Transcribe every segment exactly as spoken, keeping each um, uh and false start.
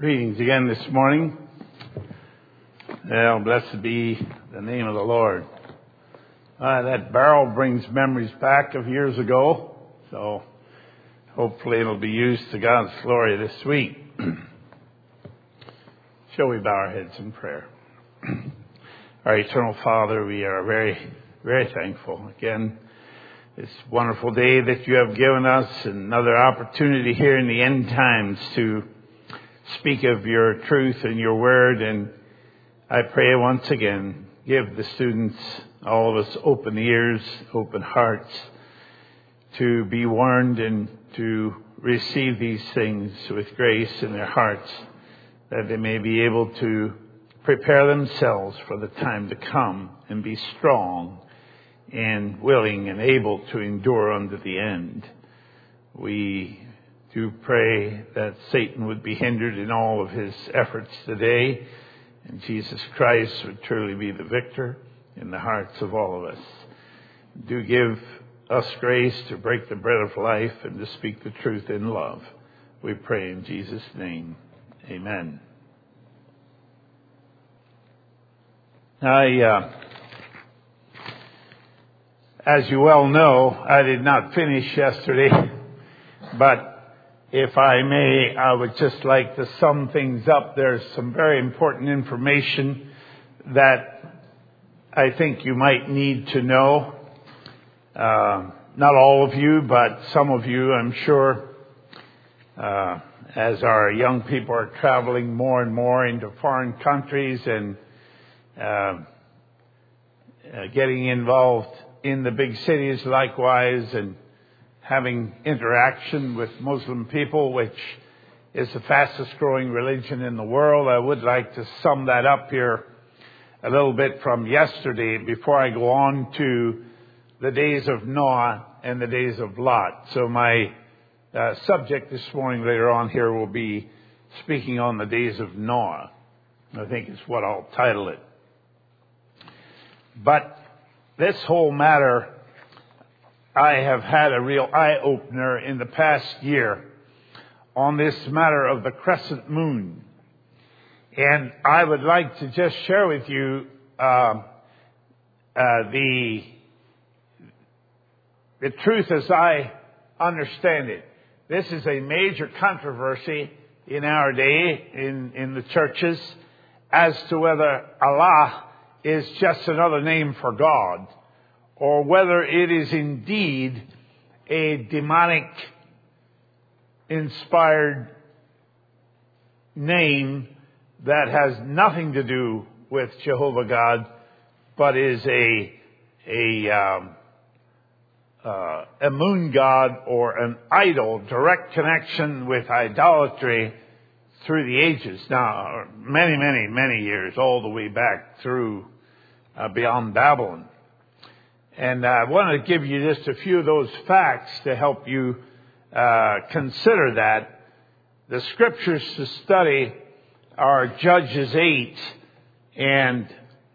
Greetings again this morning. Well, blessed be the name of the Lord. Uh, that barrel brings memories back of years ago, so hopefully it'll be used to God's glory this week. Shall we bow our heads in prayer? Our eternal Father, we are very, very thankful. Again, this wonderful day that you have given us, another opportunity here in the end times to speak of your truth and your word. And I pray once again, give the students, all of us, open ears, open hearts to be warned and to receive these things with grace in their hearts, that they may be able to prepare themselves for the time to come and be strong and willing and able to endure unto the end. We do pray that Satan would be hindered in all of his efforts today, and Jesus Christ would truly be the victor in the hearts of all of us. Do give us grace to break the bread of life and to speak the truth in love. We pray in Jesus' name. Amen. I, uh, as you well know, I did not finish yesterday, but if I may, I would just like to sum things up. There's some very important information that I think you might need to know. Uh, not all of you, but some of you, I'm sure, uh, as our young people are traveling more and more into foreign countries and uh, uh, getting involved in the big cities likewise, and having interaction with Muslim people, which is the fastest growing religion in the world. I would like to sum that up here a little bit from yesterday before I go on to the days of Noah and the days of Lot. So my uh, subject this morning later on here will be speaking on the days of Noah. I think is what I'll title it. But this whole matter, I have had a real eye-opener in the past year on this matter of the crescent moon. And I would like to just share with you uh, uh, the, the truth as I understand it. This is a major controversy in our day in, in the churches as to whether Allah is just another name for God, or whether it is indeed a demonic-inspired name that has nothing to do with Jehovah God, but is a a, um, uh, a moon god or an idol, direct connection with idolatry through the ages. Now, many, many, many years, all the way back through uh, beyond Babylon. And I want to give you just a few of those facts to help you uh, consider that. The scriptures to study are Judges eight and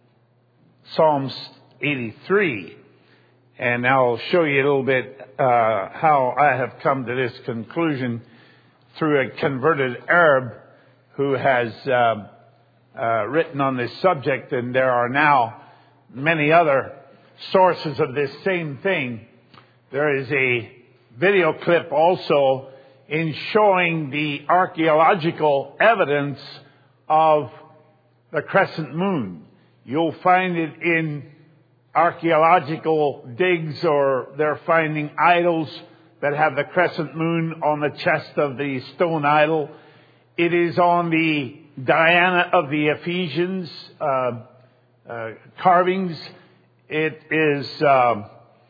Psalms eighty-three. And I'll show you a little bit uh, how I have come to this conclusion through a converted Arab who has uh, uh, written on this subject. And there are now many other sources of this same thing. There is a video clip also in showing the archaeological evidence of the crescent moon. You'll find it in archaeological digs, or they're finding idols that have the crescent moon on the chest of the stone idol. It is on the Diana of the Ephesians uh, uh, carvings. It is, uh,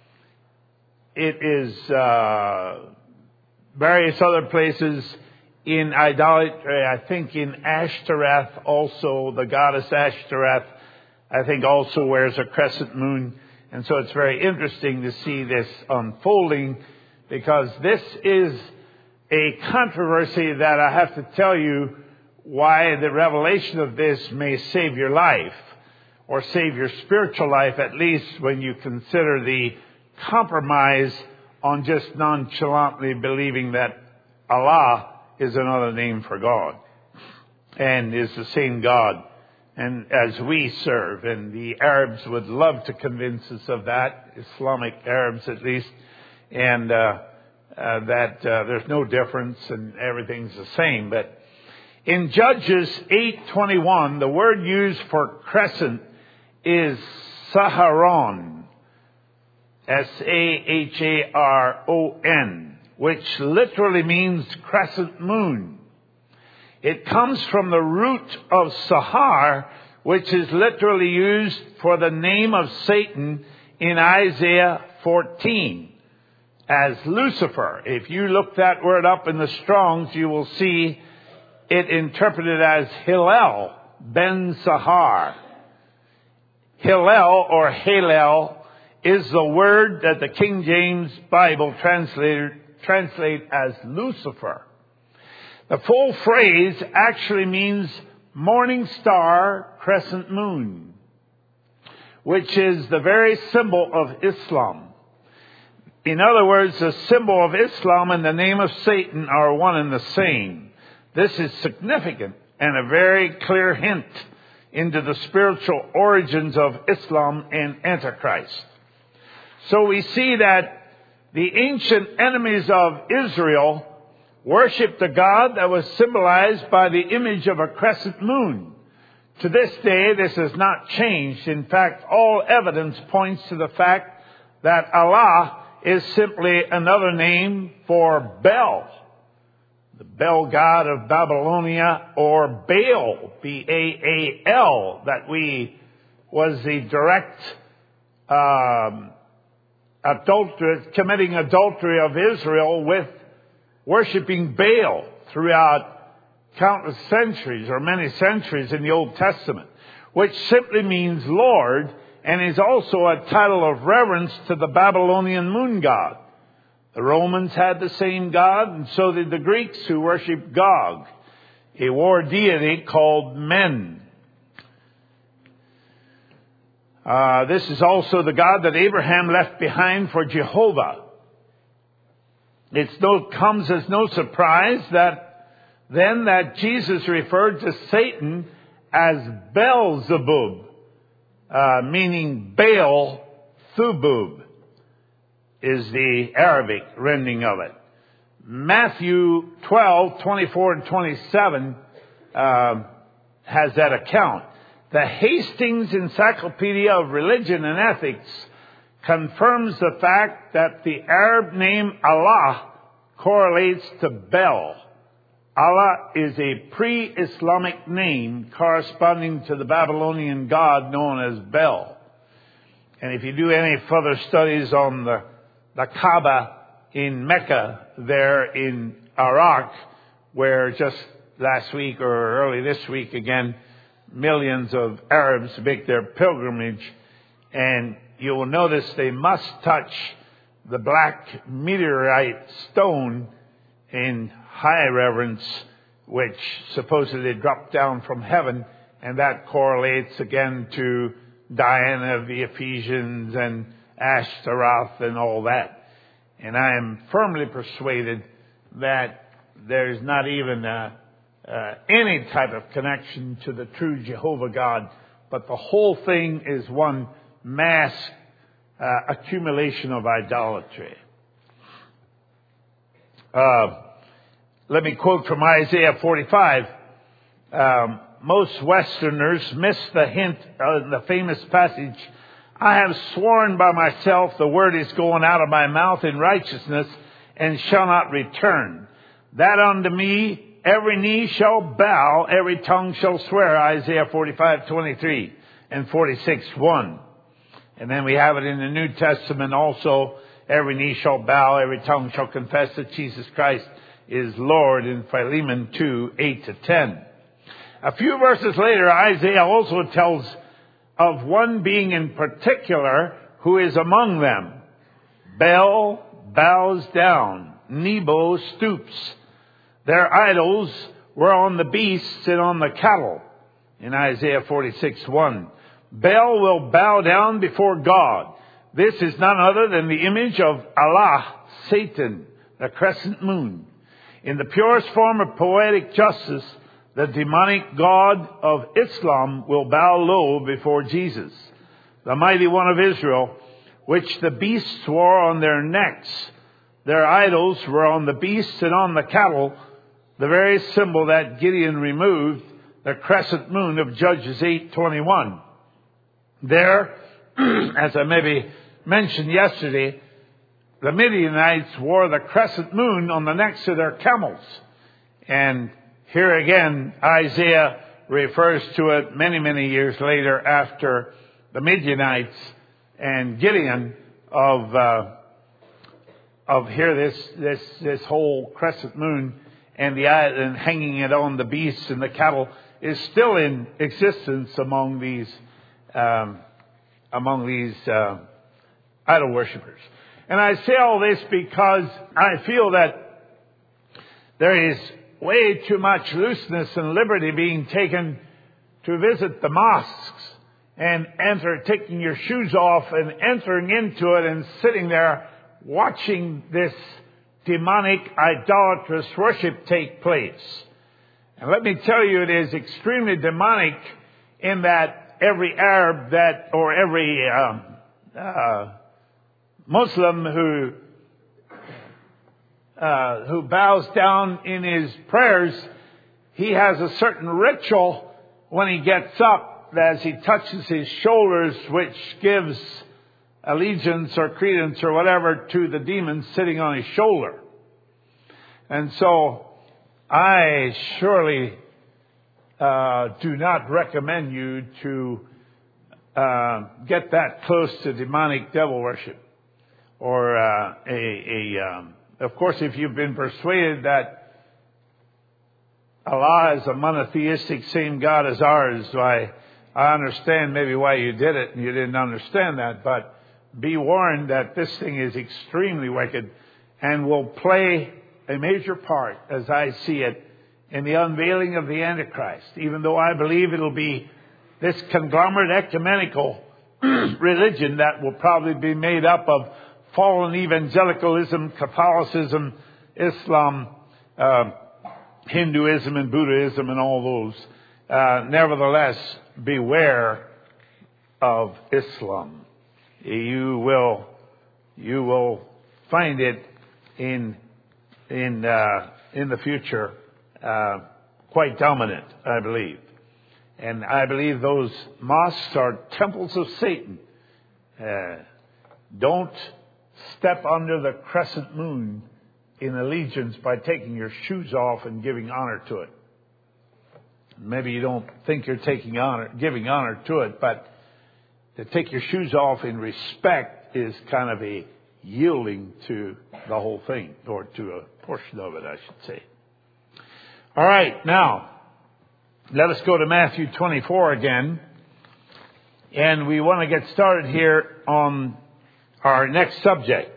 it is uh, various other places in idolatry. I think in Ashtoreth also, the goddess Ashtoreth, I think also wears a crescent moon. And so it's very interesting to see this unfolding, because this is a controversy that I have to tell you why the revelation of this may save your life, or save your spiritual life, at least when you consider the compromise on just nonchalantly believing that Allah is another name for God. and is the same God and as we serve. And the Arabs would love to convince us of that, Islamic Arabs at least, and uh, uh, that uh, there's no difference and everything's the same. But in Judges eight twenty-one, the word used for crescent is Saharon, S A H A R O N, which literally means crescent moon. It comes from the root of Sahar, which is literally used for the name of Satan in Isaiah fourteen as Lucifer. If you look that word up in the Strongs, you will see it interpreted as Hillel ben Sahar. Hillel or Halel is the word that the King James Bible translated, translate as Lucifer. The full phrase actually means morning star, crescent moon, which is the very symbol of Islam. In other words, the symbol of Islam and the name of Satan are one and the same. This is significant and a very clear hint into the spiritual origins of Islam and Antichrist. So we see that the ancient enemies of Israel worshipped a god that was symbolized by the image of a crescent moon. To this day, this has not changed. In fact, all evidence points to the fact that Allah is simply another name for Bel, the Bel god of Babylonia, or Baal, B A A L, that we was the direct um, adultery, committing adultery of Israel with worshiping Baal throughout countless centuries or many centuries in the Old Testament, which simply means Lord and is also a title of reverence to the Babylonian moon god. The Romans had the same god, and so did the Greeks, who worshiped Gog, a war deity called Men. Uh, this is also the god that Abraham left behind for Jehovah. It no, comes as no surprise that then that Jesus referred to Satan as Beelzebub, uh, meaning Baal Thubub is the Arabic rendering of it. Matthew twelve, twenty-four and twenty-seven uh, has that account. The Hastings Encyclopedia of Religion and Ethics confirms the fact that the Arab name Allah correlates to Bel. Allah is a pre-Islamic name corresponding to the Babylonian god known as Bel. And if you do any further studies on the, the Kaaba in Mecca, there in Iraq, where just last week or early this week again, millions of Arabs make their pilgrimage, and you will notice they must touch the black meteorite stone in high reverence, which supposedly dropped down from heaven, and that correlates again to Diana of the Ephesians and Ashtaroth and all that. And I am firmly persuaded that there's not even a, uh, any type of connection to the true Jehovah God, but the whole thing is one mass uh, accumulation of idolatry. Uh, let me quote from Isaiah forty-five. Um, most Westerners miss the hint in the famous passage, I have sworn by myself, the word is going out of my mouth in righteousness and shall not return. That unto me every knee shall bow, every tongue shall swear, Isaiah forty-five, twenty-three and forty-six, one. And then we have it in the New Testament also, every knee shall bow, every tongue shall confess that Jesus Christ is Lord, in Philemon two, eight to ten. A few verses later, Isaiah also tells of one being in particular who is among them. Bel bows down, Nebo stoops. Their idols were on the beasts and on the cattle, in Isaiah forty-six, one. Bel will bow down before God. This is none other than the image of Allah, Satan, the crescent moon. In the purest form of poetic justice, the demonic god of Islam will bow low before Jesus, the mighty one of Israel, which the beasts wore on their necks. Their idols were on the beasts and on the cattle, the very symbol that Gideon removed, the crescent moon of Judges eight twenty-one. There, as I maybe mentioned yesterday, the Midianites wore the crescent moon on the necks of their camels. And here again, Isaiah refers to it many, many years later after the Midianites and Gideon of uh, of here this this this whole crescent moon and the and hanging it on the beasts and the cattle is still in existence among these um, among these uh, idol worshippers. And I say all this because I feel that there is way too much looseness and liberty being taken to visit the mosques and enter, taking your shoes off and entering into it and sitting there watching this demonic, idolatrous worship take place. And let me tell you, it is extremely demonic in that every Arab that, or every um, uh, Muslim who uh, who bows down in his prayers, he has a certain ritual when he gets up as he touches his shoulders, which gives allegiance or credence or whatever to the demon sitting on his shoulder. And so I surely uh, do not recommend you to uh, get that close to demonic devil worship. Or uh, a, a um, of course, if you've been persuaded that Allah is a monotheistic, same God as ours, why I understand maybe why you did it and you didn't understand that. But be warned that this thing is extremely wicked and will play a major part, as I see it, in the unveiling of the Antichrist. Even though I believe it'll be this conglomerate ecumenical religion that will probably be made up of fallen evangelicalism, Catholicism, Islam, uh, Hinduism and Buddhism and all those. Uh, nevertheless, beware of Islam. You will, you will find it in in uh, in the future uh, quite dominant, I believe. And I believe those mosques are temples of Satan. Uh, don't step under the crescent moon in allegiance by taking your shoes off and giving honor to it. Maybe you don't think you're taking honor, giving honor to it, but to take your shoes off in respect is kind of a yielding to the whole thing, or to a portion of it, I should say. All right, now, let us go to Matthew twenty-four again. And we want to get started here on our next subject.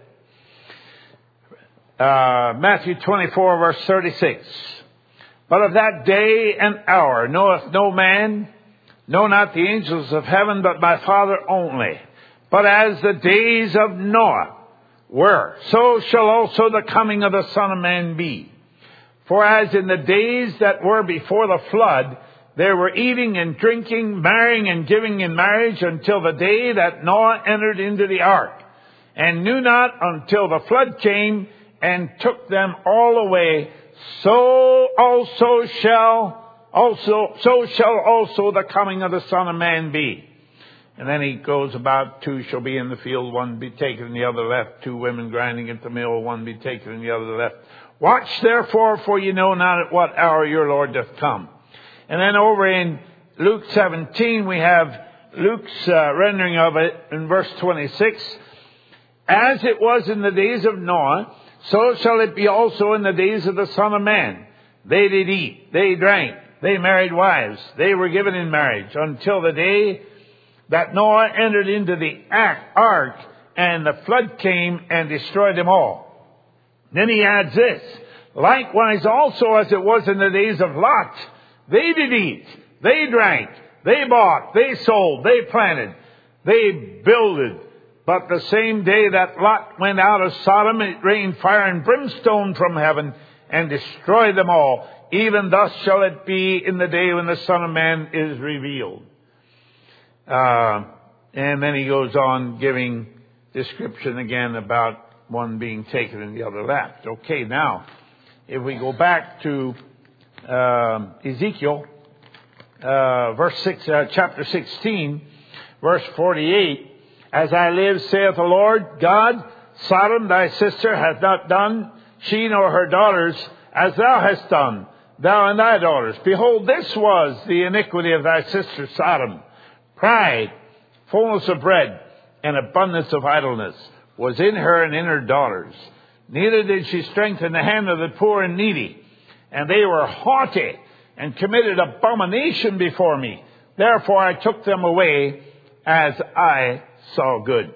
Uh, Matthew twenty-four, verse thirty-six. But of that day and hour knoweth no man, no, not the angels of heaven, but my Father only. But as the days of Noah were, so shall also the coming of the Son of Man be. For as in the days that were before the flood, they were eating and drinking, marrying and giving in marriage, until the day that Noah entered into the ark, and knew not until the flood came and took them all away, so also shall also so shall also the coming of the Son of Man be. And then he goes about, two shall be in the field, one be taken and the other left, two women grinding at the mill, one be taken and the other left. Watch therefore, for you know not at what hour your Lord doth come. And then over in Luke seventeen, we have Luke's uh, rendering of it in verse twenty-six. As it was in the days of Noah, so shall it be also in the days of the Son of Man. They did eat, they drank, they married wives, they were given in marriage, until the day that Noah entered into the ark, and the flood came and destroyed them all. Then he adds this, likewise also as it was in the days of Lot, they did eat, they drank, they bought, they sold, they planted, they builded. But the same day that Lot went out of Sodom, it rained fire and brimstone from heaven and destroyed them all. even thus shall it be in the day when the Son of Man is revealed. Uh, and then he goes on giving description again about one being taken and the other left. Okay, now, if we go back to uh, Ezekiel, uh, verse six, uh, chapter sixteen, verse forty-eight, as I live, saith the Lord God, Sodom, thy sister, hath not done, she nor her daughters, as thou hast done, thou and thy daughters. Behold, this was the iniquity of thy sister Sodom. Pride, fullness of bread, and abundance of idleness was in her and in her daughters. Neither did she strengthen the hand of the poor and needy. And they were haughty and committed abomination before me. Therefore I took them away as I saw good.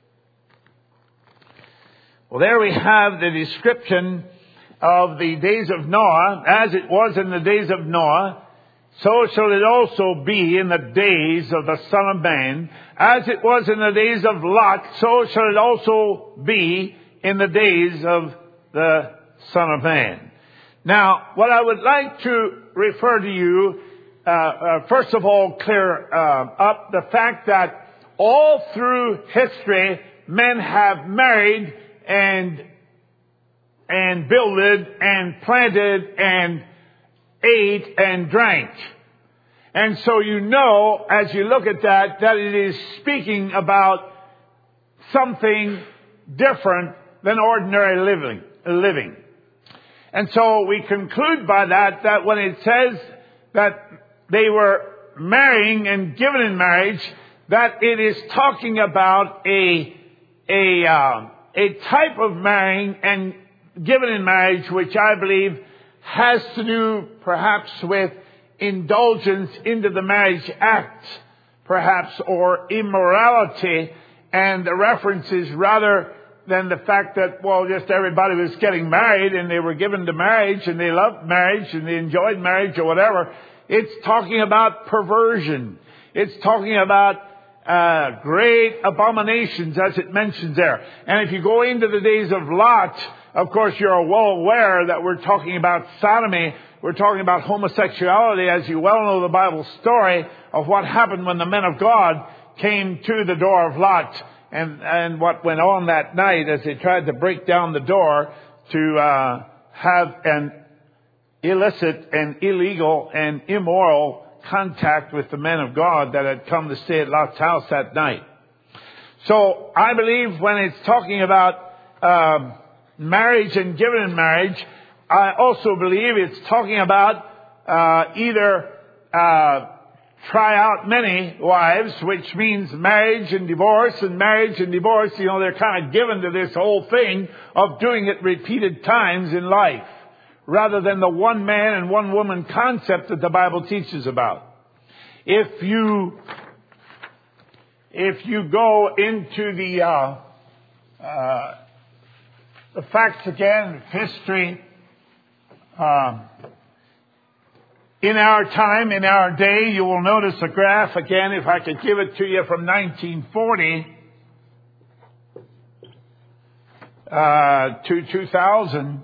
Well, there we have the description of the days of Noah. As it was in the days of Noah, so shall it also be in the days of the Son of Man. As it was in the days of Lot, so shall it also be in the days of the Son of Man. Now, what I would like to refer to you, uh, uh, first of all, clear uh, up the fact that all through history, men have married and and builded and planted and ate and drank. And so you know, as you look at that, that it is speaking about something different than ordinary living. living. And so we conclude by that, that when it says that they were marrying and given in marriage, that it is talking about a, a, uh, a type of marrying and given in marriage, which I believe has to do perhaps with indulgence into the marriage act, perhaps, or immorality, and the references rather than the fact that, well, just everybody was getting married and they were given to marriage and they loved marriage and they enjoyed marriage or whatever. It's talking about perversion. It's talking about uh, great abominations, as it mentions there. And if you go into the days of Lot, of course, you're well aware that we're talking about sodomy. We're talking about homosexuality, as you well know the Bible story of what happened when the men of God came to the door of Lot, and, and what went on that night as they tried to break down the door to uh, have an illicit and illegal and immoral contact with the men of God that had come to stay at Lot's house that night. So I believe when it's talking about um, marriage and given in marriage, I also believe it's talking about uh, either uh, try out many wives, which means marriage and divorce, and marriage and divorce, you know, they're kind of given to this whole thing of doing it repeated times in life, rather than the one man and one woman concept that the Bible teaches about. If you, if you go into the, uh, uh, the facts again, history, um, in our time, in our day, you will notice a graph again, if I could give it to you, from nineteen forty uh, to two thousand.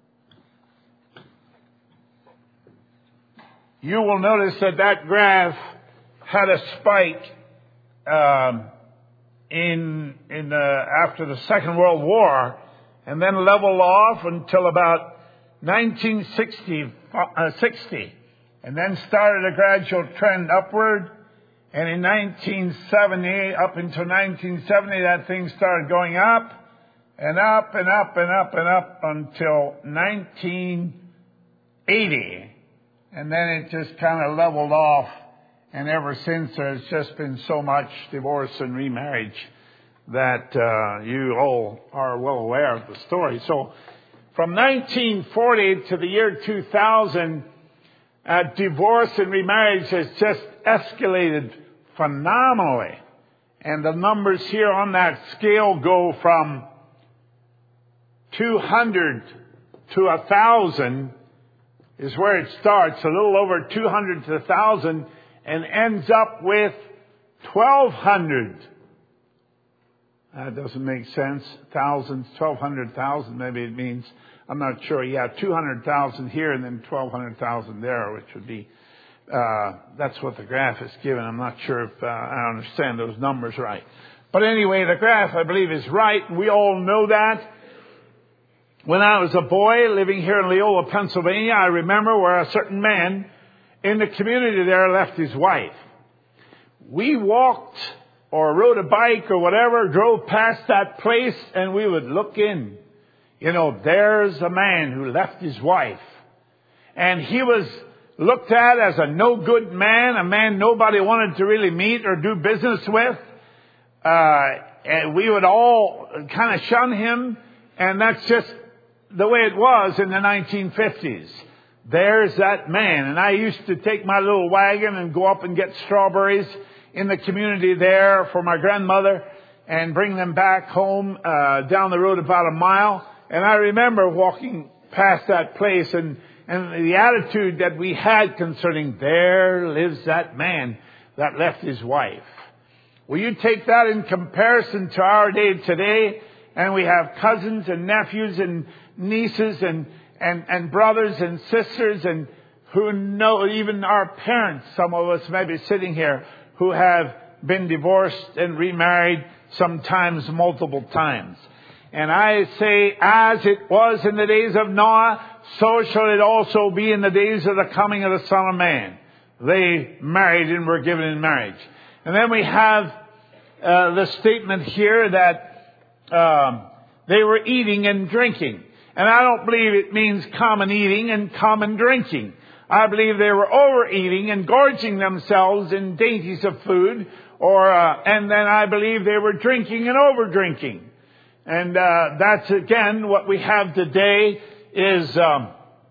You will notice that that graph had a spike um, in in the, after the Second World War, and then leveled off until about nineteen sixty, uh, sixty, and then started a gradual trend upward. And in nineteen seventy, up until nineteen seventy, that thing started going up and up and up and up and up until nineteen eighty. And then it just kind of leveled off. And ever since, there's just been so much divorce and remarriage that uh, you all are well aware of the story. So from nineteen forty to the year two thousand, uh, divorce and remarriage has just escalated phenomenally. And the numbers here on that scale go from two hundred to one thousand is where it starts, a little over two hundred to one thousand, and ends up with twelve hundred That doesn't make sense. Thousands, twelve hundred thousand, maybe it means, I'm not sure. Yeah, two hundred thousand here and then twelve hundred thousand there, which would be, uh, that's what the graph is given. I'm not sure if uh, I understand those numbers right. But anyway, the graph, I believe, is right. We all know that. When I was a boy living here in Leola, Pennsylvania, I remember where a certain man in the community there left his wife. We walked or rode a bike or whatever, drove past that place, and we would look in. You know, there's a man who left his wife. And he was looked at as a no-good man, a man nobody wanted to really meet or do business with. Uh, and we would all kind of shun him, and that's just the way it was in the nineteen fifties. There's that man. And I used to take my little wagon and go up and get strawberries in the community there for my grandmother and bring them back home uh, down the road about a mile. And I remember walking past that place and, and the attitude that we had concerning, there lives that man that left his wife. Will you take that in comparison to our day today? And we have cousins and nephews and nieces and, and, and brothers and sisters, and who know, even our parents, some of us may be sitting here, who have been divorced and remarried, sometimes multiple times. And I say, as it was in the days of Noah, so shall it also be in the days of the coming of the Son of Man. They married and were given in marriage. And then we have uh, the statement here that um, they were eating and drinking. And I don't believe it means common eating and common drinking. I believe they were overeating and gorging themselves in dainties of food, or uh, and then I believe they were drinking and over-drinking. And uh, that's, again, what we have today is, um,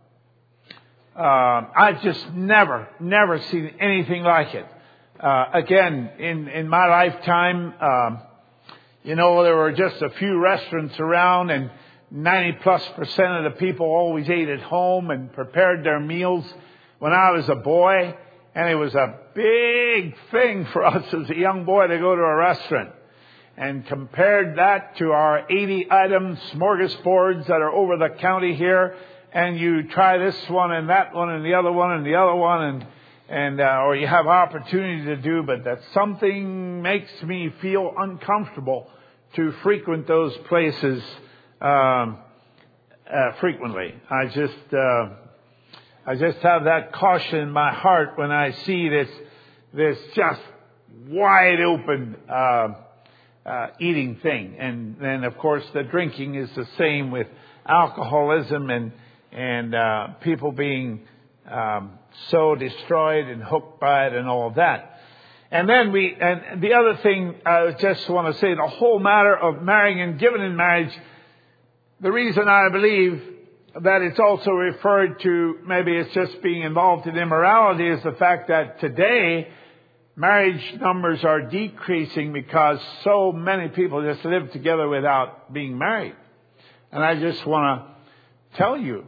uh, I've just never, never seen anything like it. Uh, again, in, in my lifetime, um, you know, there were just a few restaurants around, and ninety plus percent of the people always ate at home and prepared their meals when I was a boy. And it was a big thing for us as a young boy to go to a restaurant. And compared that to our eighty item smorgasbords that are over the county here, and you try this one and that one and the other one and the other one, and and uh, or you have opportunity to do, but that something makes me feel uncomfortable to frequent those places um, uh, frequently. I just uh, I just have that caution in my heart when I see this this just wide open Uh, Uh, eating thing. And then, of course, the drinking is the same with alcoholism and and uh, people being um, so destroyed and hooked by it and all of that. And then we, and the other thing I just want to say, the whole matter of marrying and giving in marriage, the reason I believe that it's also referred to, maybe it's just being involved in immorality, is the fact that today marriage numbers are decreasing because so many people just live together without being married. And I just want to tell you,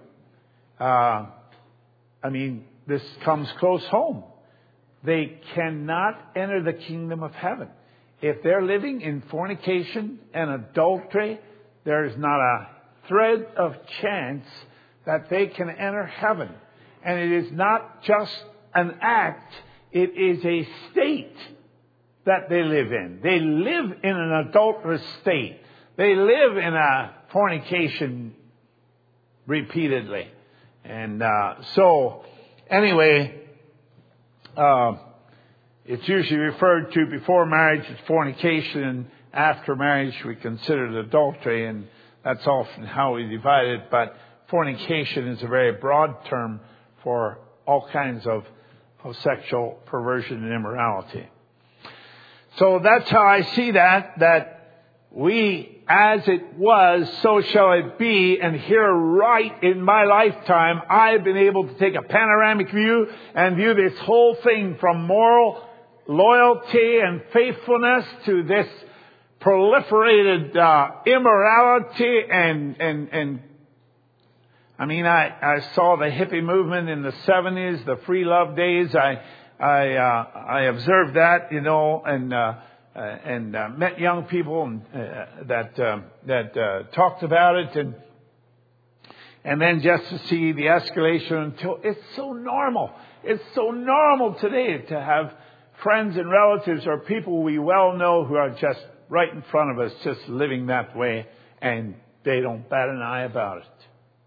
uh, I mean, this comes close home. They cannot enter the kingdom of heaven. If they're living in fornication and adultery, there is not a thread of chance that they can enter heaven. And it is not just an act. It is a state that they live in. They live in an adulterous state. They live in a fornication repeatedly. And uh, so, anyway, uh, it's usually referred to before marriage as fornication, and after marriage we consider it adultery, and that's often how we divide it. But fornication is a very broad term for all kinds of of sexual perversion and immorality. So that's how I see that, that we, as it was, so shall it be. And here, right in my lifetime, I've been able to take a panoramic view and view this whole thing from moral loyalty and faithfulness to this proliferated uh, immorality and and and I mean, I, I saw the hippie movement in the seventies, the free love days. I I uh, I observed that, you know, and uh, uh, and uh, met young people and, uh, that uh, that uh, talked about it, and and then just to see the escalation until it's so normal. It's so normal today to have friends and relatives or people we well know who are just right in front of us, just living that way, and they don't bat an eye about it.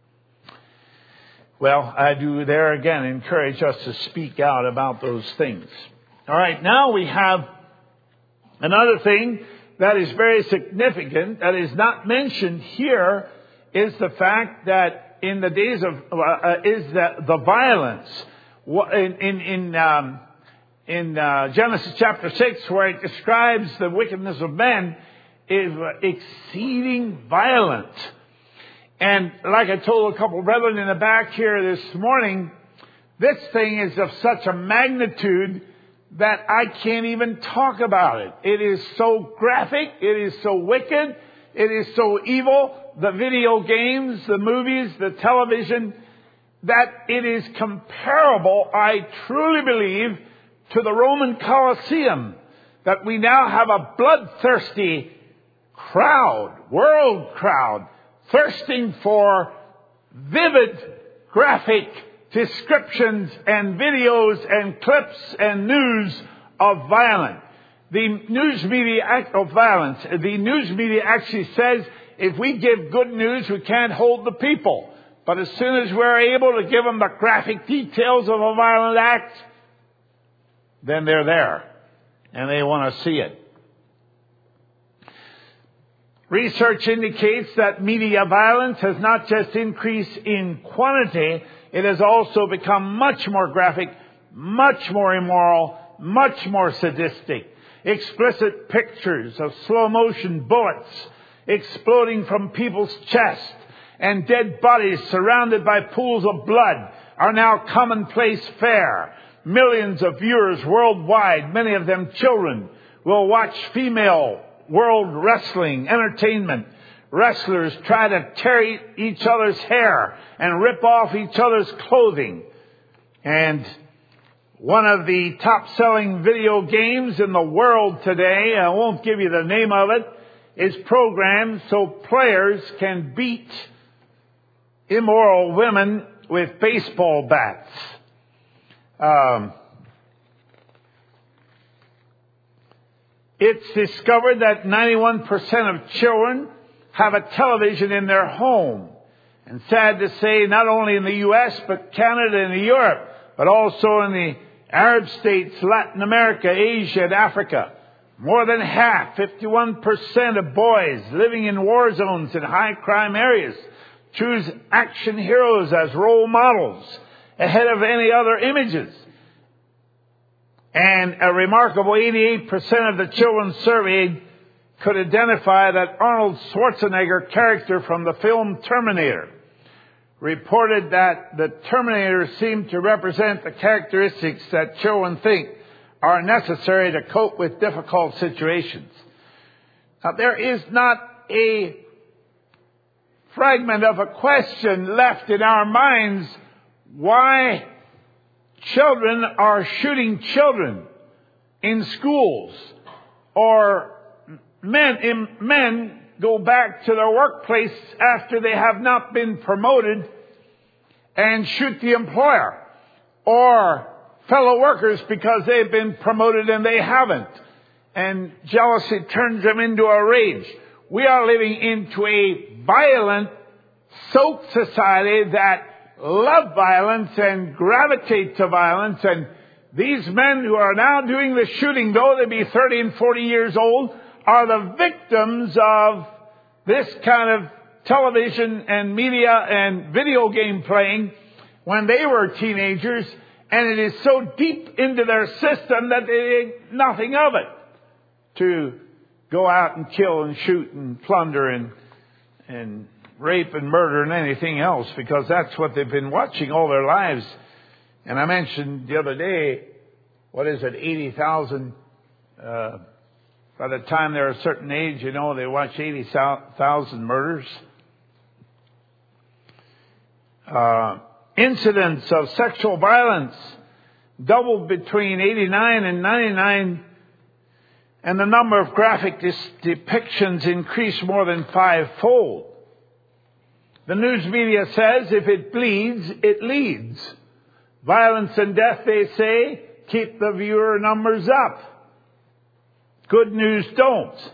Well, I do there again encourage us to speak out about those things. All right, now we have another thing that is very significant that is not mentioned here, is the fact that in the days of uh, is that the violence in in in, um, in uh, Genesis chapter six, where it describes the wickedness of men, is exceeding violent. And like I told a couple of brethren in the back here this morning, this thing is of such a magnitude that I can't even talk about it. It is so graphic. It is so wicked. It is so evil. The video games, the movies, the television, that it is comparable, I truly believe, to the Roman Colosseum. That we now have a bloodthirsty crowd, world crowd, thirsting for vivid, graphic descriptions and videos and clips and news of violence. The news media act of violence. The news media actually says if we give good news, we can't hold the people. But as soon as we're able to give them the graphic details of a violent act, then they're there and they want to see it. Research indicates that media violence has not just increased in quantity, it has also become much more graphic, much more immoral, much more sadistic. Explicit pictures of slow motion bullets exploding from people's chests and dead bodies surrounded by pools of blood are now commonplace fare. Millions of viewers worldwide, many of them children, will watch female world wrestling entertainment. Wrestlers try to tear each other's hair and rip off each other's clothing. And one of the top-selling video games in the world today, I won't give you the name of it, is programmed so players can beat immoral women with baseball bats. Um, it's discovered that ninety-one percent of children have a television in their home. And sad to say, not only in the U S, but Canada and Europe, but also in the Arab states, Latin America, Asia, and Africa. More than half, fifty-one percent of boys living in war zones in high crime areas choose action heroes as role models ahead of any other images. And a remarkable eighty-eight percent of the children surveyed could identify that Arnold Schwarzenegger character from the film Terminator. Reported that the Terminator seemed to represent the characteristics that children think are necessary to cope with difficult situations. Now, there is not a fragment of a question left in our minds why children are shooting children in schools, or men, men go back to their workplace after they have not been promoted and shoot the employer, or fellow workers because they've been promoted and they haven't, and jealousy turns them into a rage. We are living into a violent, soaked society that love violence and gravitate to violence, and these men who are now doing the shooting, though they be thirty and forty years old, are the victims of this kind of television and media and video game playing when they were teenagers, and it is so deep into their system that they think nothing of it to go out and kill and shoot and plunder and and rape and murder and anything else, because that's what they've been watching all their lives. And I mentioned the other day, what is it, eighty thousand uh by the time they're a certain age, you know, they watch eighty thousand murders. Uh, incidents of sexual violence doubled between eighty-nine and ninety-nine. and the number of graphic dis- depictions increased more than fivefold. The news media says if it bleeds, it leads. Violence and death, they say, keep the viewer numbers up. Good news don't.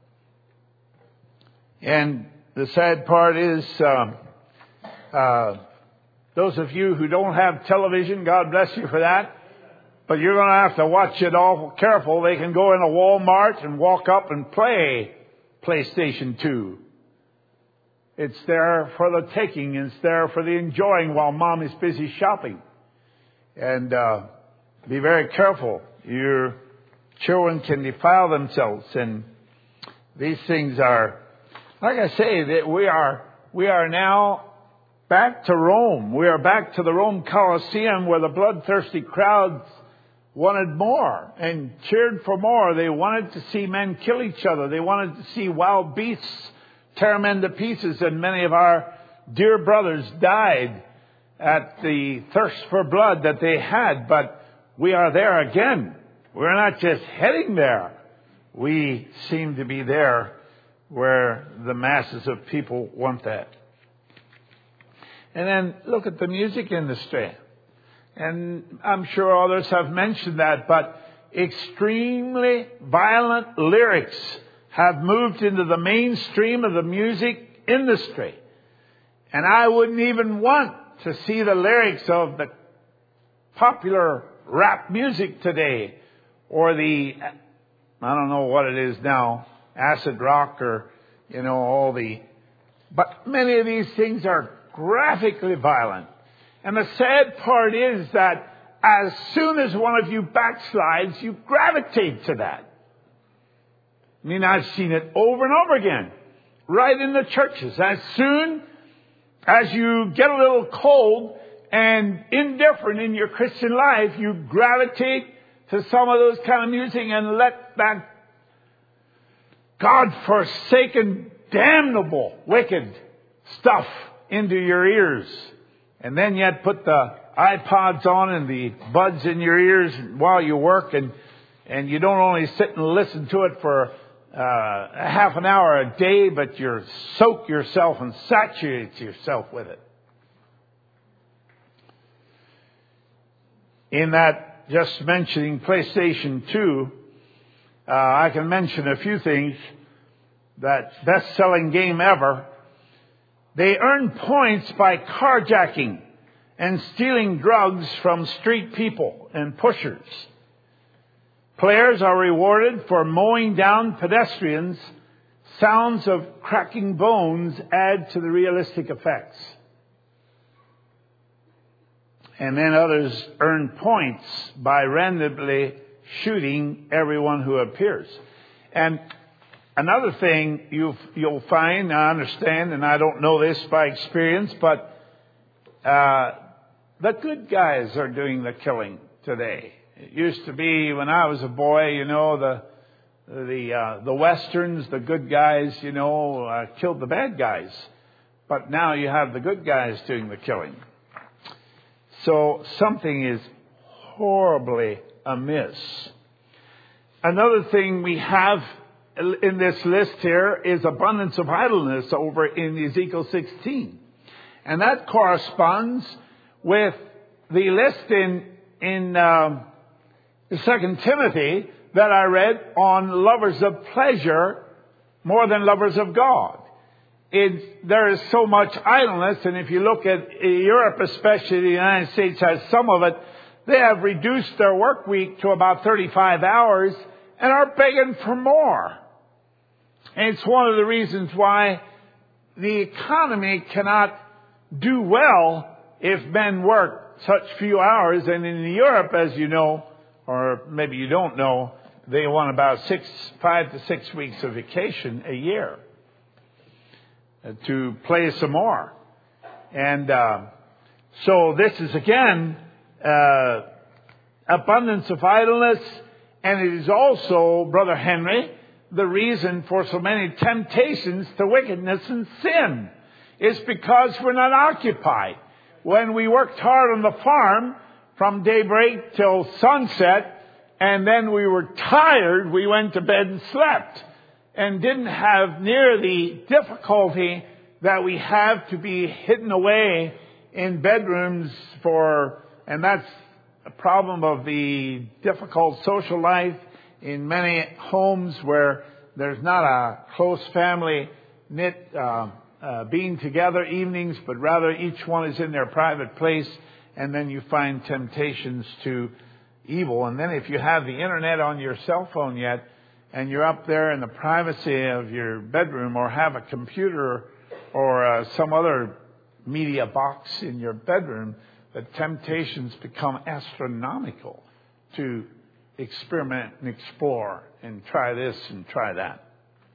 And the sad part is, uh, uh, those of you who don't have television, God bless you for that. But you're going to have to watch it all careful. They can go in a Walmart and walk up and play PlayStation two. It's there for the taking. It's there for the enjoying while mom is busy shopping. And uh, be very careful. Your children can defile themselves. And these things are, like I say, that we are we are now back to Rome. We are back to the Rome Colosseum where the bloodthirsty crowds wanted more and cheered for more. They wanted to see men kill each other. They wanted to see wild beasts tear men to pieces. And many of our dear brothers died at the thirst for blood that they had. But we are there again. We're not just heading there. We seem to be there where the masses of people want that. And then look at the music industry. And I'm sure others have mentioned that, but extremely violent lyrics have moved into the mainstream of the music industry. And I wouldn't even want to see the lyrics of the popular rap music today, or the, I don't know what it is now, acid rock, or, you know, all the, but many of these things are graphically violent. And the sad part is that as soon as one of you backslides, you gravitate to that. I mean, I've seen it over and over again, right in the churches. As soon as you get a little cold and indifferent in your Christian life, you gravitate to some of those kind of music and let that God-forsaken, damnable, wicked stuff into your ears. And then yet put the iPods on and the buds in your ears while you work. And, and you don't only sit and listen to it for uh, a half an hour a day, but you soak yourself and saturate yourself with it. In that, just mentioning PlayStation two, uh, I can mention a few things. That best-selling game ever. They earn points by carjacking and stealing drugs from street people and pushers. Players are rewarded for mowing down pedestrians. Sounds of cracking bones add to the realistic effects. And then others earn points by randomly shooting everyone who appears. And another thing you've, you'll find, I understand, and I don't know this by experience, but uh, the good guys are doing the killing today. It used to be when I was a boy, you know, the the uh, the westerns, the good guys, you know, uh, killed the bad guys. But now you have the good guys doing the killing. So something is horribly amiss. Another thing we have in this list here is abundance of idleness over in Ezekiel sixteen. And that corresponds with the list in, in uh, Second Timothy that I read on lovers of pleasure more than lovers of God. It, there is so much idleness, and if you look at Europe, especially the United States has some of it, they have reduced their work week to about thirty-five hours and are begging for more. And it's one of the reasons why the economy cannot do well if men work such few hours. And in Europe, as you know, or maybe you don't know, they want about six, five to six weeks of vacation a year to play some more. And uh, so this is again uh, abundance of idleness, and it is also, Brother Henry, the reason for so many temptations to wickedness and sin. It's because we're not occupied. When we worked hard on the farm from daybreak till sunset, and then we were tired, we went to bed and slept, and didn't have near the difficulty that we have to be hidden away in bedrooms for, and that's a problem of the difficult social life in many homes where there's not a close family knit uh, uh, being together evenings, but rather each one is in their private place, and then you find temptations to evil. And then if you have the internet on your cell phone yet, and you're up there in the privacy of your bedroom, or have a computer or uh, some other media box in your bedroom, the temptations become astronomical to experiment and explore and try this and try that.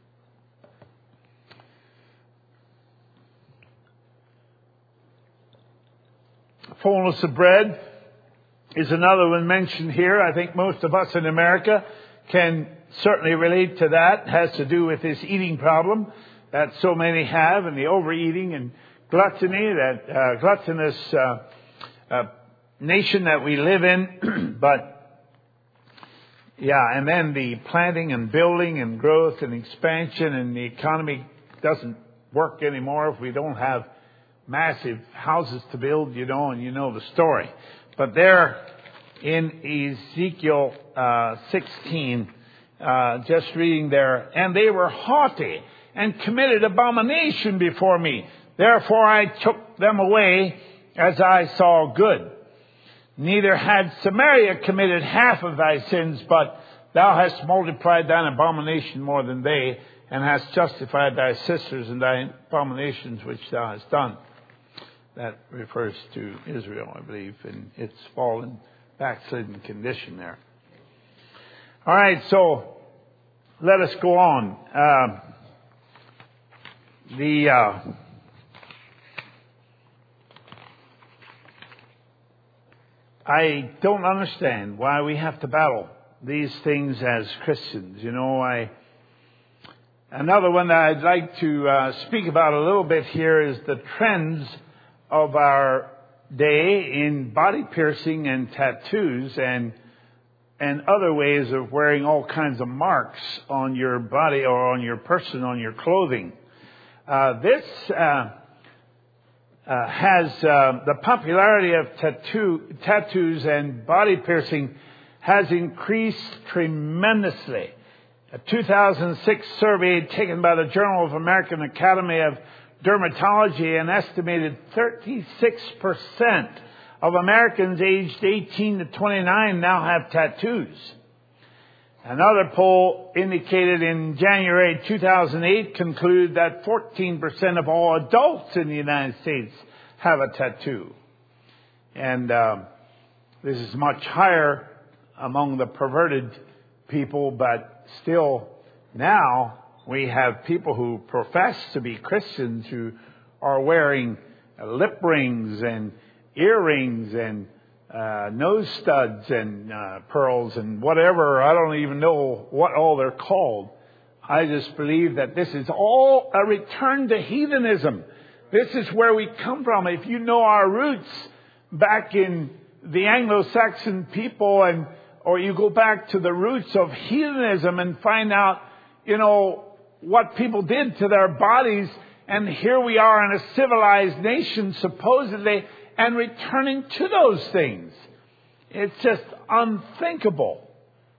Fullness of bread is another one mentioned here. I think most of us in America can certainly relate to that. It has to do with this eating problem that so many have, and the overeating and gluttony, that uh, gluttonous uh, uh, nation that we live in. But yeah, and then the planting and building and growth and expansion, and the economy doesn't work anymore if we don't have massive houses to build, you know, and you know the story. But there in Ezekiel uh, sixteen, uh, just reading there, and they were haughty and committed abomination before me. Therefore I took them away as I saw good. Neither had Samaria committed half of thy sins, but thou hast multiplied thine abomination more than they, and hast justified thy sisters in thy abominations which thou hast done. That refers to Israel, I believe, in its fallen, backslidden condition there. All right, so let us go on. Uh, the uh, I don't understand why we have to battle these things as Christians. You know, I another one that I'd like to uh, speak about a little bit here is the trends of our day in body piercing and tattoos and and other ways of wearing all kinds of marks on your body or on your person, on your clothing. Uh, this uh, uh, has uh, the popularity of tattoo tattoos and body piercing has increased tremendously. A two thousand six survey taken by the Journal of American Academy of Dermatology, an estimated thirty-six percent of Americans aged eighteen to twenty-nine now have tattoos. Another poll indicated in January two thousand eight concluded that fourteen percent of all adults in the United States have a tattoo. And uh, this is much higher among the perverted people, but still now we have people who profess to be Christians who are wearing lip rings and earrings and uh, nose studs and uh, pearls and whatever. I don't even know what all they're called. I just believe that this is all a return to heathenism. This is where we come from. If you know our roots back in the Anglo-Saxon people, and or you go back to the roots of heathenism and find out, you know, what people did to their bodies, and here we are in a civilized nation supposedly, and returning to those things. It's just unthinkable.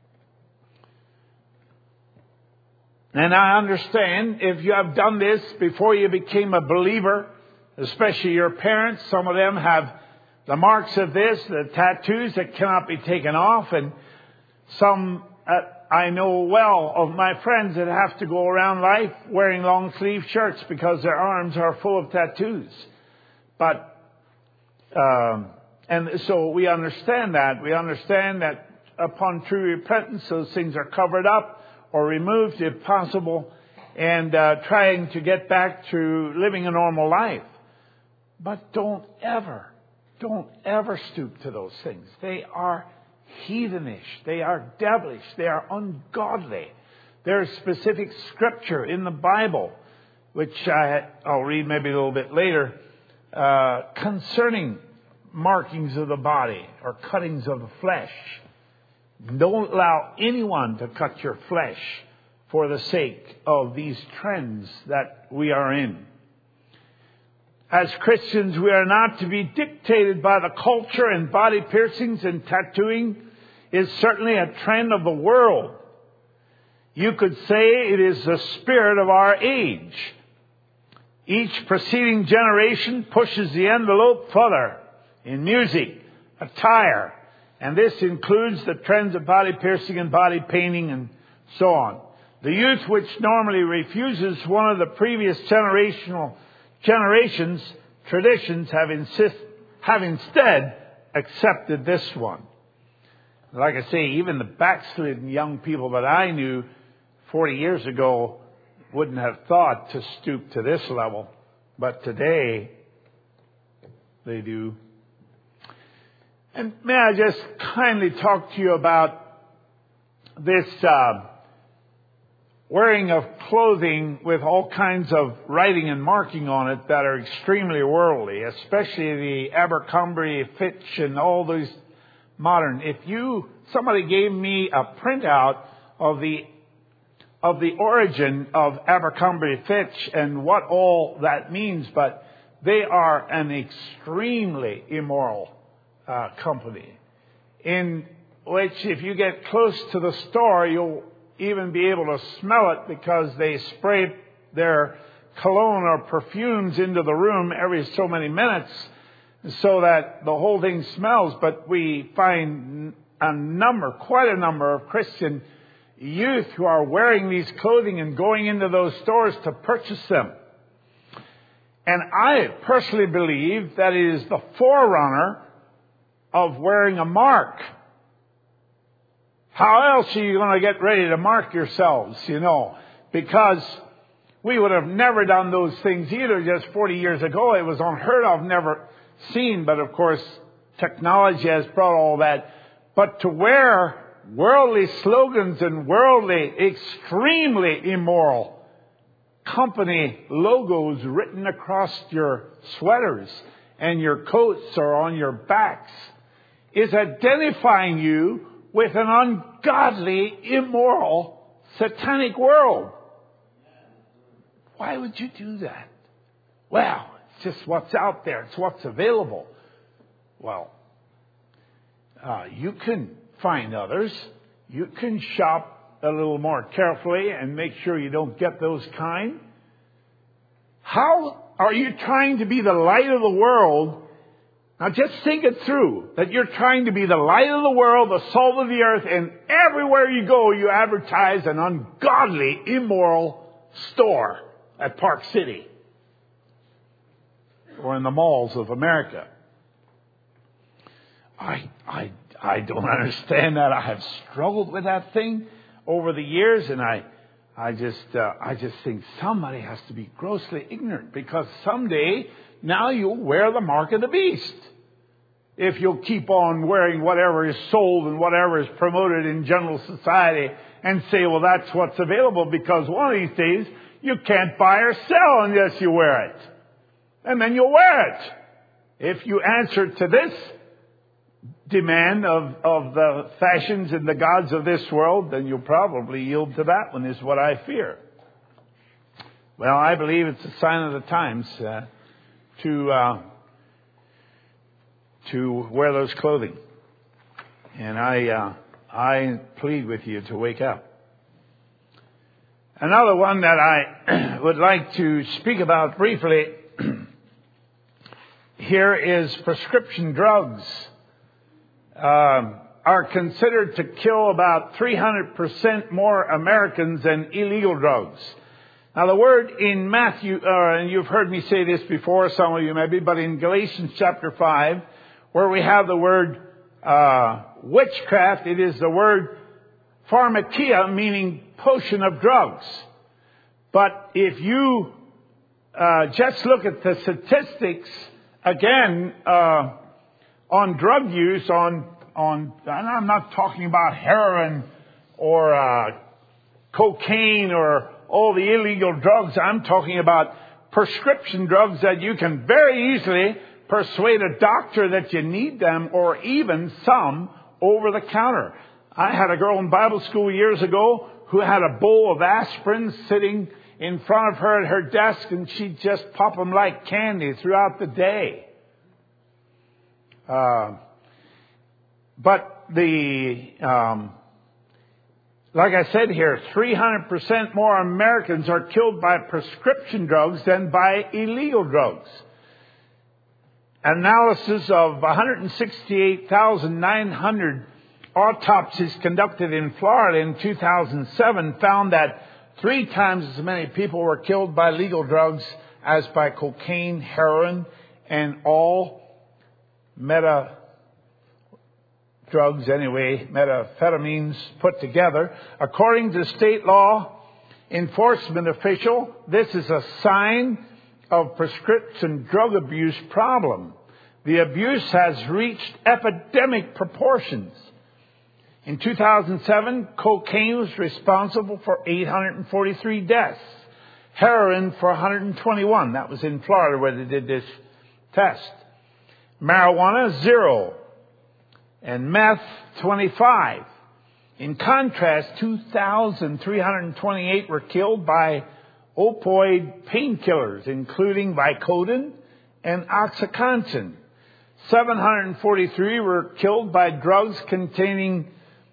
And I understand if you have done this before you became a believer, especially your parents, some of them have the marks of this, the tattoos that cannot be taken off, and some uh, I know well of my friends that have to go around life wearing long sleeve shirts because their arms are full of tattoos. But, um, and so we understand that. We understand that upon true repentance, those things are covered up or removed if possible, and uh, trying to get back to living a normal life. But don't ever, don't ever stoop to those things. They are heathenish. They are devilish. They are ungodly. There is specific scripture in the Bible, which I, I'll read maybe a little bit later, uh, concerning markings of the body or cuttings of the flesh. Don't allow anyone to cut your flesh for the sake of these trends that we are in. As Christians, we are not to be dictated by the culture, and body piercings and tattooing is certainly a trend of the world. You could say it is the spirit of our age. Each preceding generation pushes the envelope further in music, attire, and this includes the trends of body piercing and body painting and so on. The youth, which normally refuses one of the previous generational generations' traditions, have insist have instead accepted this one. Like I say, even the backslidden young people that I knew forty years ago wouldn't have thought to stoop to this level, but today they do. And may I just kindly talk to you about this uh, wearing of clothing with all kinds of writing and marking on it that are extremely worldly, especially the Abercrombie, Fitch, and all these modern. If you, somebody gave me a printout of the of the origin of Abercrombie Fitch and what all that means, but they are an extremely immoral uh, company, in which if you get close to the store, you'll even be able to smell it because they spray their cologne or perfumes into the room every so many minutes so that the whole thing smells. But we find a number, quite a number of Christian youth who are wearing these clothing and going into those stores to purchase them. And I personally believe that it is the forerunner of wearing a mark. How else are you going to get ready to mark yourselves, you know? Because we would have never done those things either just forty years ago. It was unheard of, never seen. But of course, technology has brought all that. But to wear worldly slogans and worldly, extremely immoral company logos written across your sweaters and your coats or on your backs is identifying you with an ungodly, immoral, satanic world. Why would you do that? Well, it's just what's out there. It's what's available. Well, uh, you can find others. You can shop a little more carefully and make sure you don't get those kind. How are you trying to be the light of the world? Now just think it through, that you're trying to be the light of the world, the salt of the earth, and everywhere you go you advertise an ungodly, immoral store at Park City or in the malls of America. I, I, I don't understand that. I have struggled with that thing over the years, and I, I just, uh, I just think somebody has to be grossly ignorant, because someday now you'll wear the mark of the beast if you'll keep on wearing whatever is sold and whatever is promoted in general society and say, well, that's what's available, because one of these days you can't buy or sell unless you wear it. And then you'll wear it. If you answer to this demand of, of the fashions and the gods of this world, then you'll probably yield to that one, is what I fear. Well, I believe it's a sign of the times uh, to uh, to wear those clothing. And I uh, I plead with you to wake up. Another one that I would like to speak about briefly here is prescription drugs. Um, are considered to kill about three hundred percent more Americans than illegal drugs. Now the word in Matthew, uh, and you've heard me say this before, some of you maybe, but in Galatians chapter five, where we have the word uh, witchcraft, it is the word pharmakia, meaning potion of drugs. But if you uh, just look at the statistics, again, uh, on drug use, on, on, and I'm not talking about heroin or uh, cocaine or all the illegal drugs. I'm talking about prescription drugs that you can very easily persuade a doctor that you need them, or even some over the counter. I had a girl in Bible school years ago who had a bowl of aspirin sitting in front of her at her desk, and she'd just pop them like candy throughout the day. Uh, but the, um, like I said here, three hundred percent more Americans are killed by prescription drugs than by illegal drugs. Analysis of one hundred sixty-eight thousand nine hundred autopsies conducted in Florida in two thousand seven found that three times as many people were killed by legal drugs as by cocaine, heroin, and all meta drugs anyway, methamphetamines put together. According to state law enforcement official, this is a sign of prescription drug abuse problem. The abuse has reached epidemic proportions. In two thousand seven, cocaine was responsible for eight hundred forty-three deaths. Heroin for one hundred twenty-one. That was in Florida where they did this test. Marijuana, zero. And meth, twenty-five. In contrast, two thousand three hundred twenty-eight were killed by opioid painkillers, including Vicodin and OxyContin. seven hundred forty-three were killed by drugs containing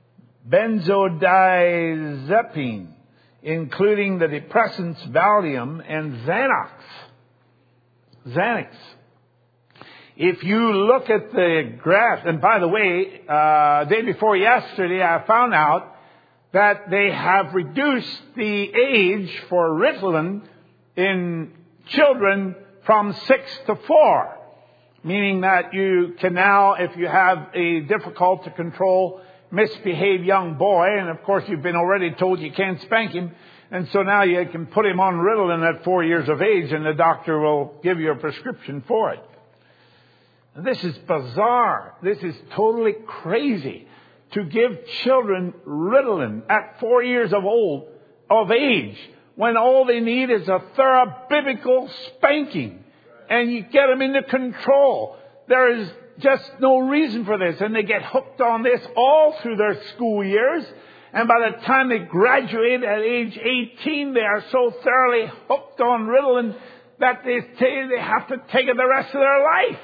benzodiazepine, including the depressants Valium and Xanax. Xanax. If you look at the graph, and by the way, uh, day before yesterday, I found out that they have reduced the age for Ritalin in children from six to four, meaning that you can now, if you have a difficult to control misbehaved young boy, and of course you've been already told you can't spank him, and so now you can put him on Ritalin at four years of age, and the doctor will give you a prescription for it. This is bizarre. This is totally crazy to give children Ritalin at four years of old of age when all they need is a thorough biblical spanking, and you get them into control. There is just no reason for this, and they get hooked on this all through their school years, and by the time they graduate at age eighteen, they are so thoroughly hooked on Ritalin that they say they have to take it the rest of their life.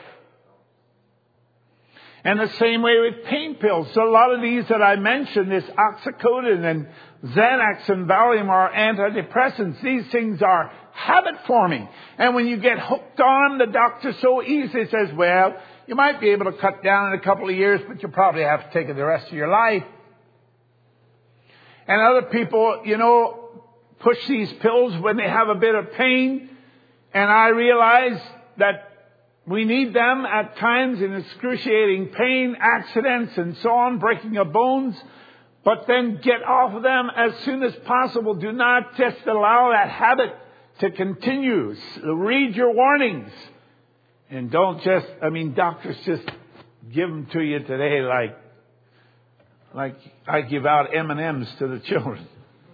And the same way with pain pills. So a lot of these that I mentioned, this OxyContin and Xanax and Valium are antidepressants. These things are habit forming. And when you get hooked on them, the doctor so easily says, well, you might be able to cut down in a couple of years, but you'll probably have to take it the rest of your life. And other people, you know, push these pills when they have a bit of pain. And I realize that we need them at times in excruciating pain, accidents, and so on, breaking of bones. But then get off of them as soon as possible. Do not just allow that habit to continue. Read your warnings. And don't just, I mean, doctors just give them to you today like, like I give out M and M's to the children.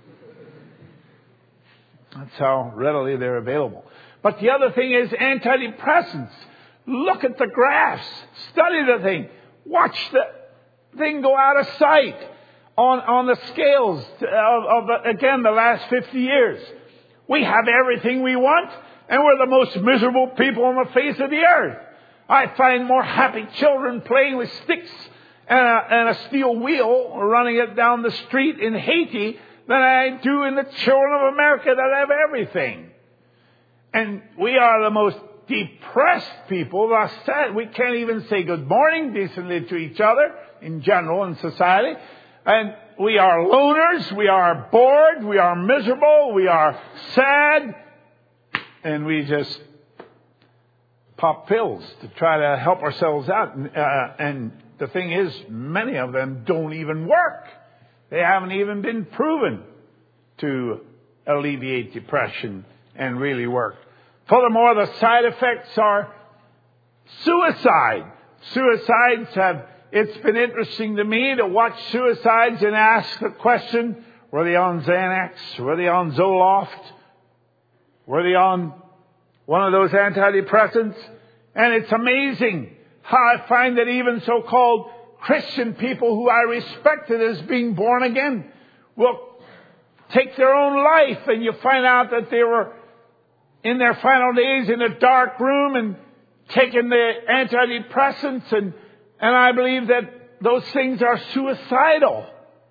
That's how readily they're available. But the other thing is antidepressants. Look at the graphs. Study the thing. Watch the thing go out of sight on, on the scales of, of, again, the last fifty years. We have everything we want, and we're the most miserable people on the face of the earth. I find more happy children playing with sticks and a, and a steel wheel running it down the street in Haiti than I do in the children of America that have everything. And we are the most depressed people. Thus said, we can't even say good morning decently to each other in general in society. And we are loners, we are bored, we are miserable, we are sad, and we just pop pills to try to help ourselves out. Uh, and the thing is, many of them don't even work. They haven't even been proven to alleviate depression and really work. Furthermore, the side effects are suicide. Suicides have, it's been interesting to me to watch suicides and ask the question, were they on Xanax? Were they on Zoloft? Were they on one of those antidepressants? And it's amazing how I find that even so-called Christian people who I respected as being born again will take their own life, and you find out that they were in their final days in a dark room and taking the antidepressants, and, and I believe that those things are suicidal.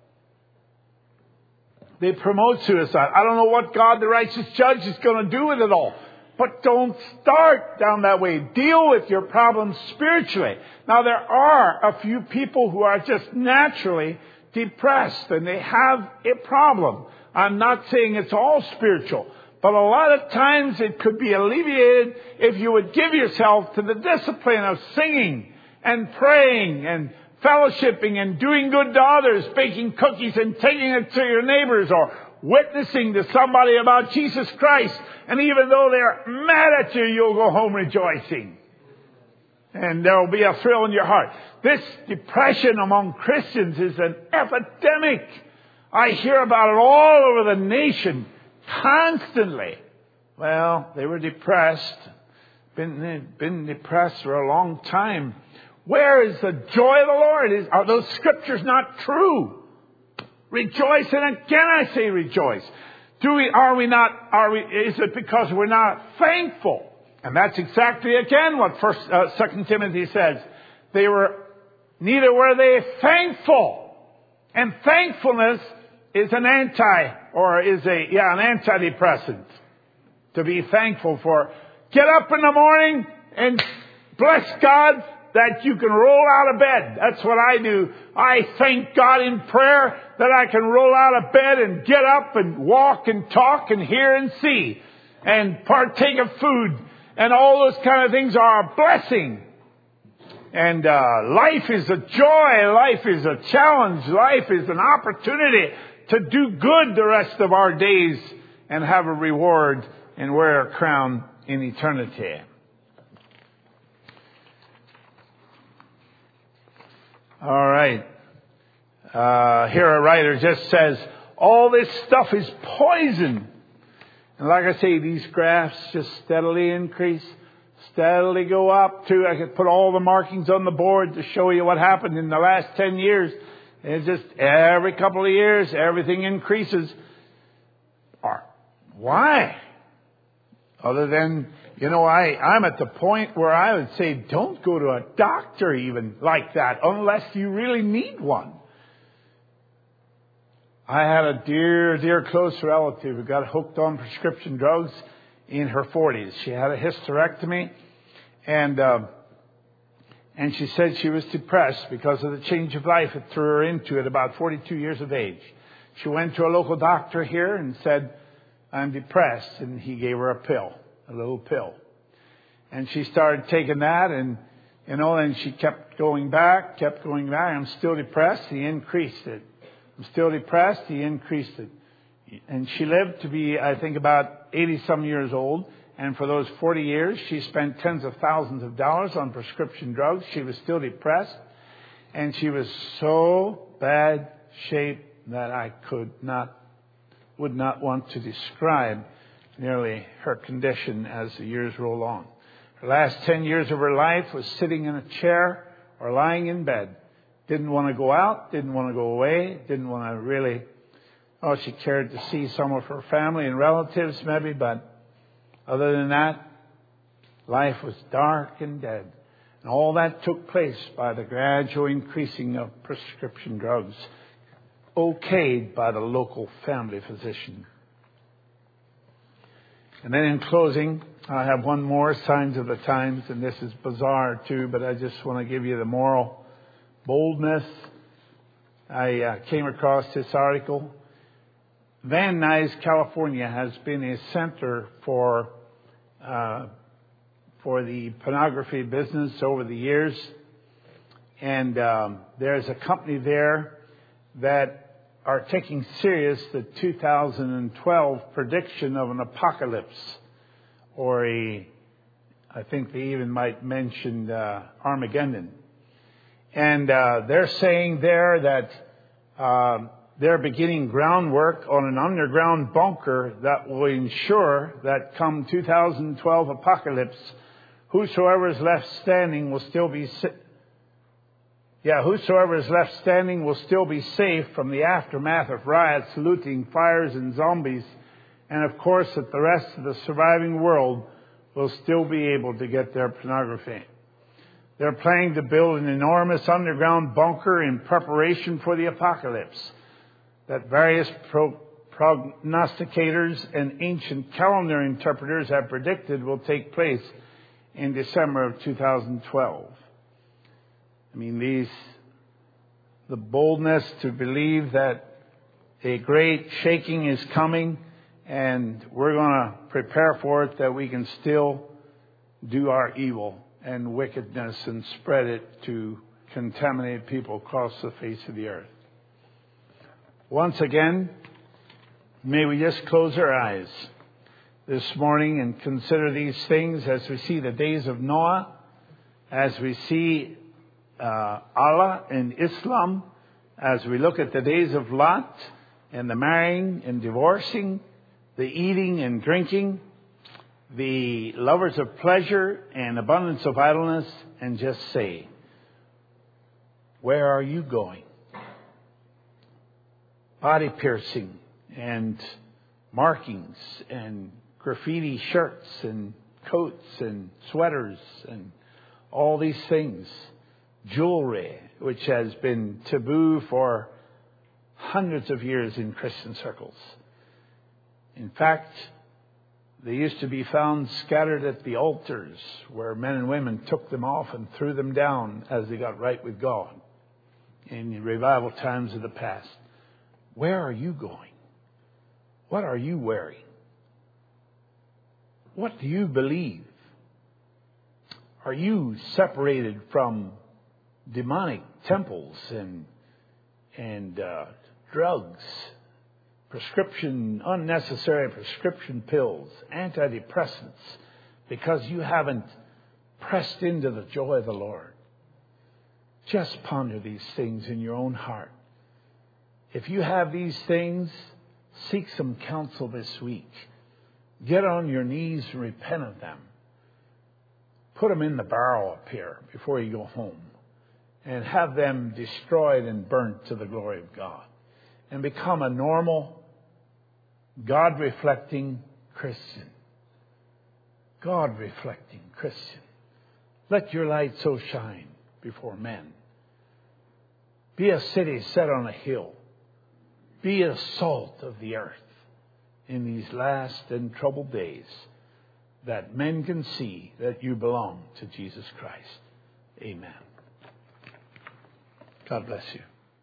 They promote suicide. I don't know what God, the righteous judge, is going to do with it all. But don't start down that way. Deal with your problems spiritually. Now, there are a few people who are just naturally depressed, and they have a problem. I'm not saying it's all spiritual, but a lot of times it could be alleviated if you would give yourself to the discipline of singing and praying and fellowshipping and doing good to others, baking cookies and taking it to your neighbors, or witnessing to somebody about Jesus Christ. And even though they're mad at you, you'll go home rejoicing. And there will be a thrill in your heart. This depression among Christians is an epidemic. I hear about it all over the nation constantly. Well, they were depressed. Been, been depressed for a long time. Where is the joy of the Lord? Is, are those scriptures not true? Rejoice, and again I say rejoice. Do we, are we not, are we, is it because we're not thankful? And that's exactly again what first, uh, Second Timothy says. They were, neither were they thankful. And thankfulness is an anti, or is a, yeah, an antidepressant. To be thankful for. Get up in the morning and bless God that you can roll out of bed. That's what I do. I thank God in prayer that I can roll out of bed and get up and walk and talk and hear and see and partake of food. And all those kind of things are a blessing. And uh, life is a joy. Life is a challenge. Life is an opportunity to do good the rest of our days and have a reward and wear a crown in eternity. All right. Uh, here a writer just says, all this stuff is poison. And like I say, these graphs just steadily increase, steadily go up to, I could put all the markings on the board to show you what happened in the last ten years. It's just every couple of years, everything increases. Why? Other than, you know, I, I'm at the point where I would say don't go to a doctor even like that unless you really need one. I had a dear, dear close relative who got hooked on prescription drugs in her forties. She had a hysterectomy, and uh, and she said she was depressed because of the change of life it threw her into at about forty-two years of age. She went to a local doctor here and said, I'm depressed, and he gave her a pill, a little pill. And she started taking that, and, you know, and she kept going back, kept going back. I'm still depressed. He increased it. I'm still depressed. He increased it. And she lived to be, I think, about eighty-some years old. And for those forty years, she spent tens of thousands of dollars on prescription drugs. She was still depressed. And she was so bad shape that I could not, would not want to describe nearly her condition as the years roll on. Her last ten years of her life was sitting in a chair or lying in bed. Didn't want to go out, didn't want to go away, didn't want to really, oh, she cared to see some of her family and relatives maybe, but other than that, life was dark and dead. And all that took place by the gradual increasing of prescription drugs, okayed by the local family physician. And then in closing, I have one more, Signs of the Times, and this is bizarre too, but I just want to give you the moral boldness. I uh, came across this article. Van Nuys, California has been a center for uh, for the pornography business over the years. And um, there's a company there that are taking serious the two thousand twelve prediction of an apocalypse, or a, I think they even might mention uh, Armageddon. And uh, they're saying there that uh, they're beginning groundwork on an underground bunker that will ensure that come two thousand twelve apocalypse, whosoever is left standing will still be, si- Yeah, whosoever is left standing will still be safe from the aftermath of riots, looting, fires, and zombies. And of course, that the rest of the surviving world will still be able to get their pornography. They're planning to build an enormous underground bunker in preparation for the apocalypse that various pro- prognosticators and ancient calendar interpreters have predicted will take place in December of two thousand twelve. I mean, these, the boldness to believe that a great shaking is coming and we're going to prepare for it, that we can still do our evil and wickedness and spread it to contaminate people across the face of the earth. Once again, may we just close our eyes this morning and consider these things as we see the days of Noah, as we see uh, Allah and Islam, as we look at the days of Lot and the marrying and divorcing, the eating and drinking, the lovers of pleasure and abundance of idleness, and just say, where are you going? Body piercing and markings and graffiti shirts and coats and sweaters and all these things. Jewelry, which has been taboo for hundreds of years in Christian circles. In fact, they used to be found scattered at the altars where men and women took them off and threw them down as they got right with God in revival times of the past. Where are you going? What are you wearing? What do you believe? Are you separated from demonic temples and and uh, drugs, prescription, unnecessary prescription pills, antidepressants, because you haven't pressed into the joy of the Lord? Just ponder these things in your own heart. If you have these things, seek some counsel this week. Get on your knees and repent of them. Put them in the barrel up here before you go home, and have them destroyed and burnt to the glory of God. And become a normal, God-reflecting Christian. God-reflecting Christian. Let your light so shine before men. Be a city set on a hill. Be a salt of the earth in these last and troubled days, that men can see that you belong to Jesus Christ. Amen. God bless you.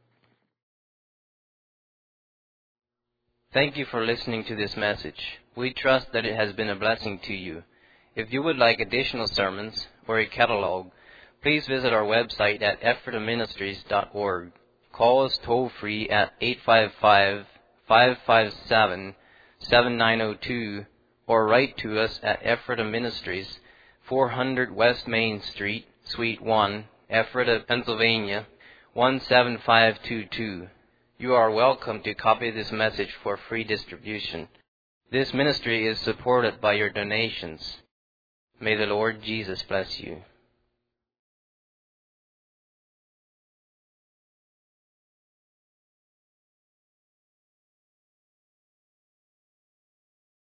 Thank you for listening to this message. We trust that it has been a blessing to you. If you would like additional sermons or a catalog, please visit our website at ephrata ministries dot org. Call us toll free at eight five five, five five seven, seven nine zero two or write to us at Ephrata Ministries, four hundred West Main Street, Suite one, Ephrata, Pennsylvania, one seven five two two. You are welcome to copy this message for free distribution. This ministry is supported by your donations. May the Lord Jesus bless you.